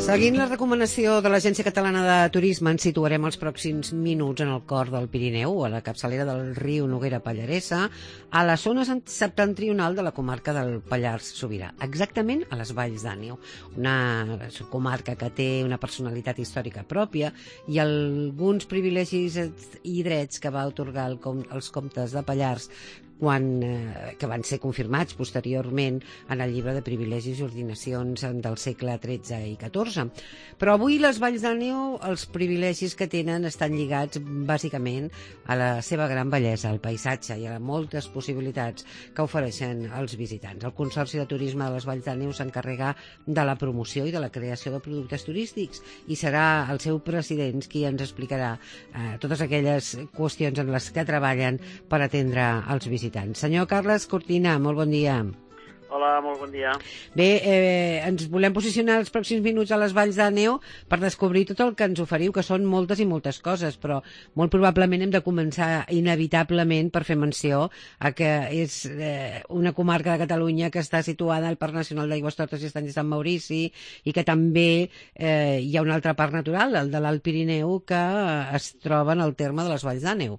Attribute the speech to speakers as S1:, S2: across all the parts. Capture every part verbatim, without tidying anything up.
S1: Seguint la recomanació de l'Agència Catalana de Turisme, ens situarem els pròxims minuts en el cor del Pirineu, a la capçalera del riu Noguera Pallaresa, a la zona septentrional de la comarca del Pallars Sobirà, exactament a les Valls d'Àneu, una comarca que té una personalitat històrica pròpia i alguns privilegis i drets que va atorgar el com, els comtes de Pallars quan, eh, que van ser confirmats posteriorment en el llibre de privilegis i ordinacions del segle tretze i catorze. Però avui les Valls d'Àneu, els privilegis que tenen estan lligats bàsicament a la seva gran bellesa, al paisatge i a moltes possibilitats que ofereixen els visitants. El Consorci de Turisme de les Valls d'Àneu s'encarrega de la promoció i de la creació de productes turístics i serà el seu president qui ens explicarà eh, totes aquelles qüestions en les que treballen per atendre els visitants. Senyor Carles Cortina, molt bon dia.
S2: Hola, molt bon dia.
S1: Bé, eh, ens volem posicionar els pròxims minuts a les Valls d'Àneu per descobrir tot el que ens oferiu, que són moltes i moltes coses, però molt probablement hem de començar inevitablement per fer menció a que és eh, una comarca de Catalunya que està situada al Parc Nacional d'Aigüestortes i Estanys de Sant Maurici i que també eh, hi ha un altre parc natural, el de l'Alt Pirineu, que es troba en el terme de les Valls d'Àneu.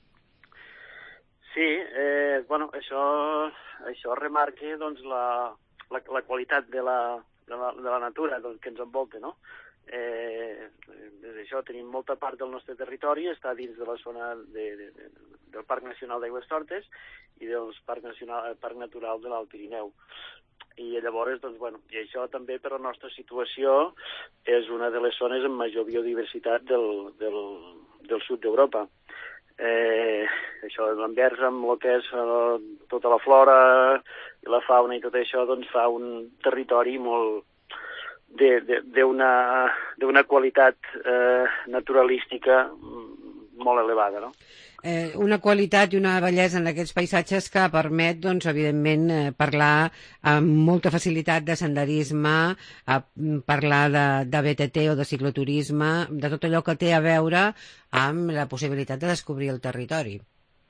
S2: Sí, eh, bueno, això, això remarca doncs, la, la, la qualitat de la, de la, de la natura doncs, que ens envolta, no? Eh, des d'això tenim molta part del nostre territori, està dins de la zona de, de, de, del Parc Nacional d'Aigüestortes i del Parc, Nacional, Parc Natural de l'Alt Pirineu. I llavors, doncs, bueno, i això també per la nostra situació és una de les zones amb major biodiversitat del, del, del sud d'Europa. Eh, això l'envers amb el que és eh, tota la flora i la fauna i tot això doncs fa un territori molt d'una d'una qualitat eh, naturalística molt elevada, no?
S1: Eh, una qualitat i una bellesa en aquests paisatges que permet, doncs, evidentment, eh, parlar amb molta facilitat de senderisme, a parlar de, de B T T o de cicloturisme, de tot allò que té a veure amb la possibilitat de descobrir el territori.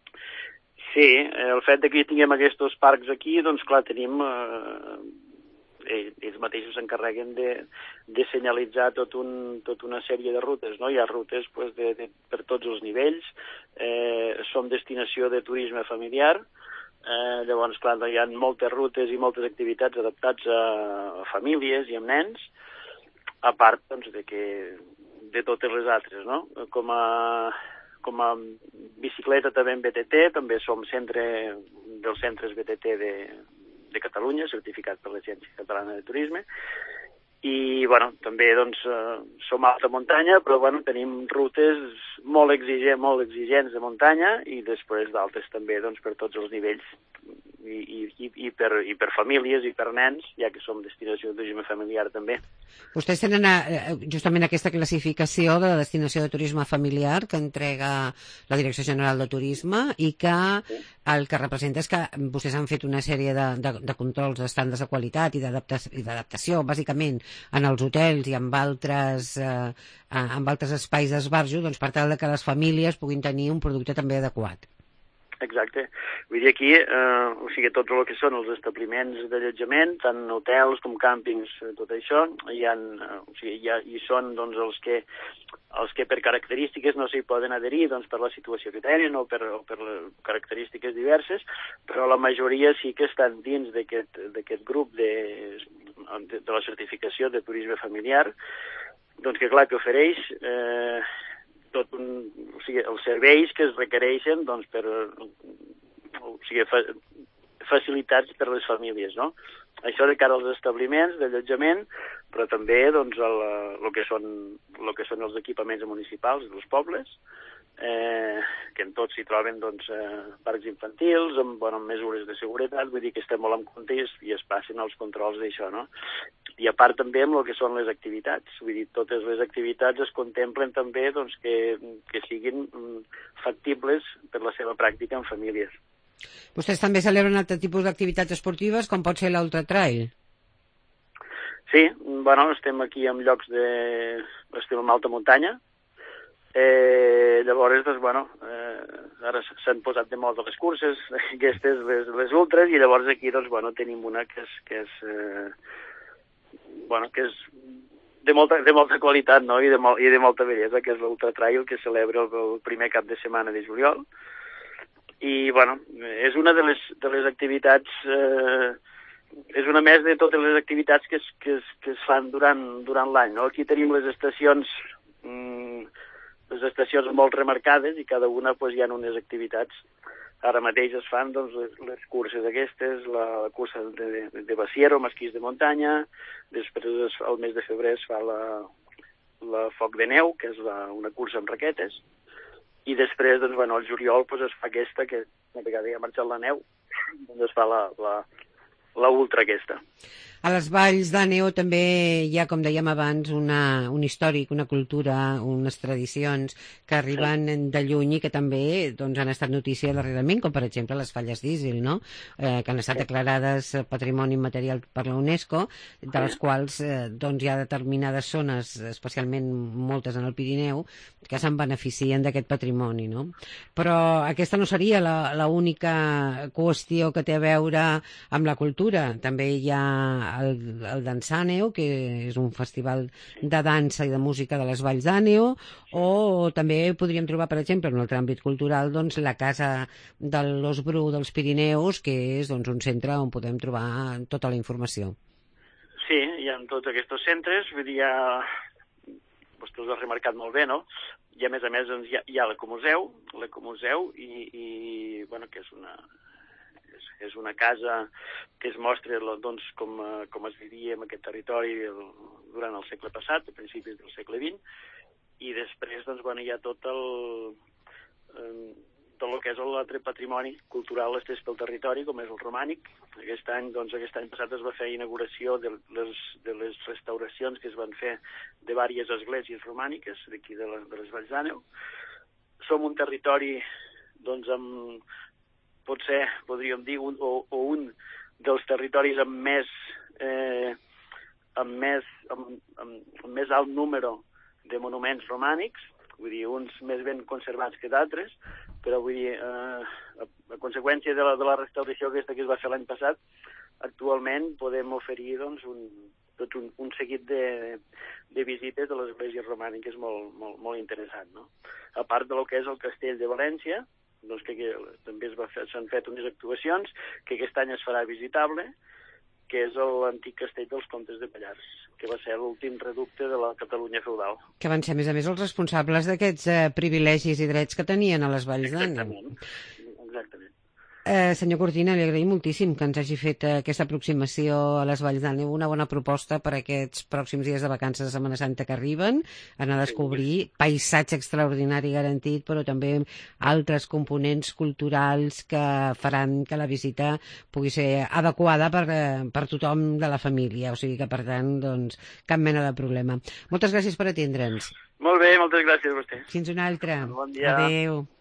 S2: Sí, el fet que tinguem aquests parcs aquí, doncs clar, tenim... Eh, ells mateixos s'encarreguen de, de senyalitzar tot un, tot una sèrie de rutes, no? Hi ha rutes pues, de, de, per tots els nivells, eh, som destinació de turisme familiar, eh, llavors, clar, hi ha moltes rutes i moltes activitats adaptats a, a famílies i amb nens, a part doncs, de, que, de totes les altres, no? Com a, com a bicicleta també en B T T, també som centre dels centres B T T de de Catalunya, certificat per l'Agència Catalana de Turisme, i bueno, també doncs, eh, som alta muntanya, però bueno, tenim rutes molt exigents, molt exigents de muntanya i després d'altres també doncs, per tots els nivells i, i, i, per, i per famílies i per nens, ja que som destinació de turisme familiar també.
S1: Vostès tenen eh, justament aquesta classificació de destinació de turisme familiar que entrega la Direcció General de Turisme i que sí. El que representa és que vostès han fet una sèrie de, de, de controls d'estàndards de qualitat i d'adaptació, bàsicament, en els hotels i amb altres, eh, amb altres espais d'esbarjo, doncs, per tal que les famílies puguin tenir un producte també adequat.
S2: Exacte. Vull dir, aquí, eh, o sigui, tots el que són els establiments d'allotjament, tant hotels com càmpings, tot això, hi, ha, o sigui, hi, ha, hi són doncs, els, que, els que per característiques no s'hi poden adherir doncs, per la situació que tenen o per, o per les característiques diverses, però la majoria sí que estan dins d'aquest grup de, de, de la certificació de turisme familiar, doncs que clar que ofereix... Eh, tot un, o sigui, els serveis que es requereixen doncs, per o sigui, fa, facilitats per a les famílies, no? Això de cara als establiments d'allotjament, però també doncs, el, el, que són, el que són els equipaments municipals dels pobles, eh, que en tots s'hi troben doncs, eh, parcs infantils, amb, bueno, amb mesures de seguretat, vull dir que estem molt en compte i es, i es passen els controls d'això, no? I a part també amb el que són les activitats, vull dir, totes les activitats es contemplen també doncs, que, que siguin factibles per la seva pràctica en famílies.
S1: Vostès també celebren altre tipus d'activitats esportives, com pot ser l'Ultra Trail?
S2: Sí, bueno, estem aquí en llocs de... estem en alta muntanya, eh, llavors, doncs, bueno, eh, ara s'han posat de moda les curses, aquestes, les, les ultres, i llavors aquí, doncs, bueno, tenim una que és, que és eh, bueno, que és de molta, de molta qualitat, no?, i de, mol, i de molta bellesa, que és l'Ultra Trail, que celebra el, el primer cap de setmana de juliol. I, bueno, és una de les, de les activitats, eh, és una més de totes les activitats que es, que es, que es fan durant, durant l'any, no? Aquí tenim les estacions, mm, les estacions molt remarcades, i cada una pues, hi ha unes activitats. Ara mateix es fan doncs, les, les curses aquestes, la, la cursa de, de, de Basiero, amb esquís de muntanya, després al mes de febrer es fa la, la Foc de Neu, que és la, una cursa amb raquetes, i després, doncs, bueno, al juliol pues, es fa aquesta, que una vegada ja ha marxat la neu, doncs es fa la, la, la ultra aquesta.
S1: A les valls d'Àneu també hi ha, com dèiem abans, una, un històric, una cultura, unes tradicions que arriben sí. de lluny i que també doncs, han estat notícia darrerament, com per exemple les falles d'Ísil, no? eh, que han estat sí. declarades Patrimoni Immaterial per la UNESCO, de les sí. quals eh, doncs, hi ha determinades zones, especialment moltes en el Pirineu, que se'n beneficien d'aquest patrimoni. No? Però aquesta no seria l'única qüestió que té a veure amb la cultura. També hi ha el, el Dansàneu, que és un festival de dansa i de música de les valls d'Àneu, o també podríem trobar, per exemple, en un altre àmbit cultural, doncs, la Casa de l'Ós Bru dels Pirineus, que és doncs, un centre on podem trobar tota la informació.
S2: Sí, hi ha tots aquests centres, vull dir, ja... vostè us ha remarcat molt bé, no? I a més a més doncs, hi ha, hi ha l'Ecomuseu, l'Ecomuseu i, i bueno, que és una... és una casa que es mostra doncs, com, com es vivia en aquest territori el, durant el segle passat, a principis del segle vint, i després doncs, bueno, hi ha tot el, eh, tot el que és l'altre patrimoni cultural estès pel territori, com és el romànic. Aquest any, doncs, aquest any passat es va fer inauguració de les, de les restauracions que es van fer de diverses esglésies romàniques d'aquí de, les, de les Valls d'Àneu. Som un territori doncs, amb potser, podríem dir, un, o, o un dels territoris amb més, eh, amb, més, amb, amb, amb més alt número de monuments romànics, vull dir, uns més ben conservats que d'altres, però vull dir, eh, a, a conseqüència de la, de la restauració aquesta que es va fer l'any passat, actualment podem oferir doncs, un, tot un, un seguit de, de visites de les esglésies romàniques molt, molt, molt interessant. No? A part de lo que és el Castell de València, doncs que, que també s'han fet unes actuacions, que aquest any es farà visitable, que és l'antic castell dels Comtes de Pallars, que va ser l'últim reducte de la Catalunya feudal.
S1: Que van ser, a més a més, els responsables d'aquests eh, privilegis i drets que tenien a les Valls d'Àneu.
S2: Exactament, exactament.
S1: Eh, senyor Cortina, li agraïm moltíssim que ens hagi fet eh, aquesta aproximació a les Valls d'Àneu, una bona proposta per a aquests pròxims dies de vacances de Setmana Santa que arriben, anar a descobrir paisatge extraordinari garantit, però també altres components culturals que faran que la visita pugui ser adequada per, eh, per tothom de la família, o sigui que per tant, doncs, cap mena de problema. Moltes gràcies per atendre'ns.
S2: Molt bé, moltes gràcies a vostè.
S1: Fins una altra.
S2: Bon dia.
S1: Adéu.